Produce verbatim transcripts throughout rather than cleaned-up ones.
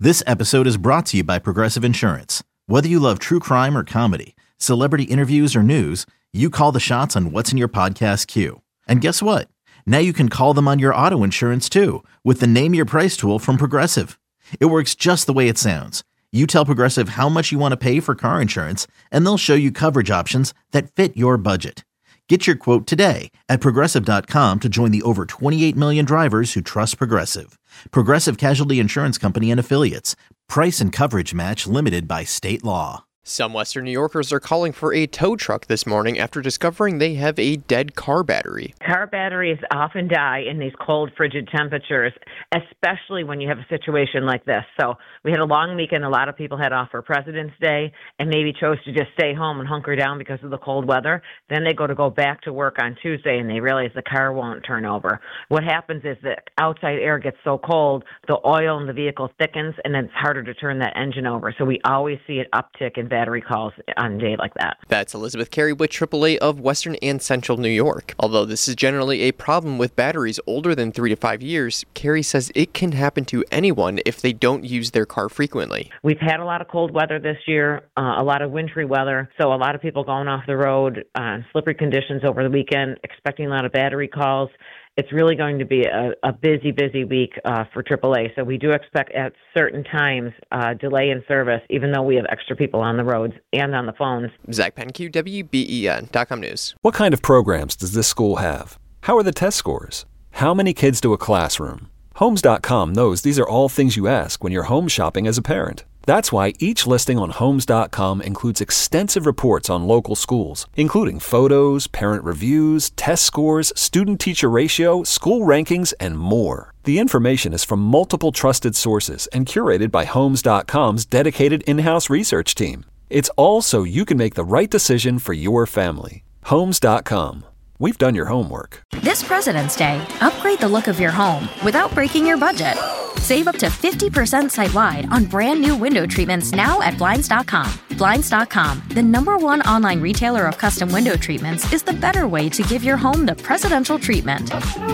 This episode is brought to you by Progressive Insurance. Whether you love true crime or comedy, celebrity interviews or news, you call the shots on what's in your podcast queue. And guess what? Now you can call them on your auto insurance too with the Name Your Price tool from Progressive. It works just the way it sounds. You tell Progressive how much you want to pay for car insurance, and they'll show you coverage options that fit your budget. Get your quote today at Progressive dot com to join the over twenty-eight million drivers who trust Progressive. Progressive Casualty Insurance Company and Affiliates. Price and coverage match limited by state law. Some Western New Yorkers are calling for a tow truck this morning after discovering they have a dead car battery. Car batteries often die in these cold, frigid temperatures, especially when you have a situation like this. So we had a long weekend. A lot of people had off for President's Day and maybe chose to just stay home and hunker down because of the cold weather. Then they go to go back to work on Tuesday and they realize the car won't turn over. What happens is the outside air gets so cold, the oil in the vehicle thickens, and then it's harder to turn that engine over. So we always see an uptick in battery calls on a day like that. That's Elizabeth Carey with triple A of Western and Central New York. Although this is generally a problem with batteries older than three to five years, Carey says it can happen to anyone if they don't use their car frequently. We've had a lot of cold weather this year, uh, a lot of wintry weather, so a lot of people going off the road, uh, slippery conditions over the weekend, expecting a lot of battery calls. It's really going to be a, a busy, busy week uh, for triple A. So we do expect at certain times uh, delay in service, even though we have extra people on the roads and on the phones. Zach Penke, W B E N dot com News. What kind of programs does this school have? How are the test scores? How many kids do a classroom? Homes dot com knows these are all things you ask when you're home shopping as a parent. That's why each listing on Homes dot com includes extensive reports on local schools, including photos, parent reviews, test scores, student-teacher ratio, school rankings, and more. The information is from multiple trusted sources and curated by Homes dot com's dedicated in-house research team. It's all so you can make the right decision for your family. Homes dot com. We've done your homework. This President's Day, upgrade the look of your home without breaking your budget. Save up to fifty percent site-wide on brand new window treatments now at Blinds dot com. Blinds dot com, the number one online retailer of custom window treatments, is the better way to give your home the presidential treatment.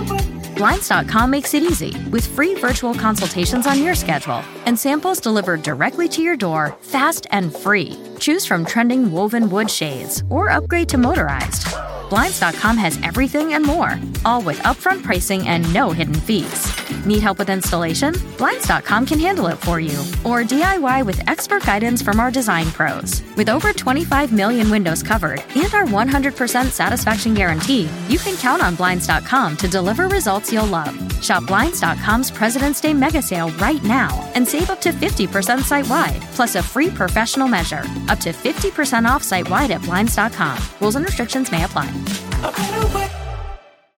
Blinds dot com makes it easy with free virtual consultations on your schedule and samples delivered directly to your door, fast and free. Choose from trending woven wood shades or upgrade to motorized. Blinds dot com has everything and more, all with upfront pricing and no hidden fees. Need help with installation? Blinds dot com can handle it for you. Or D I Y with expert guidance from our design pros. With over twenty-five million windows covered and our one hundred percent satisfaction guarantee, you can count on Blinds dot com to deliver results you'll love. Shop Blinds dot com's President's Day mega sale right now and save up to fifty percent site-wide, plus a free professional measure. Up to fifty percent off site-wide at Blinds dot com. Rules and restrictions may apply.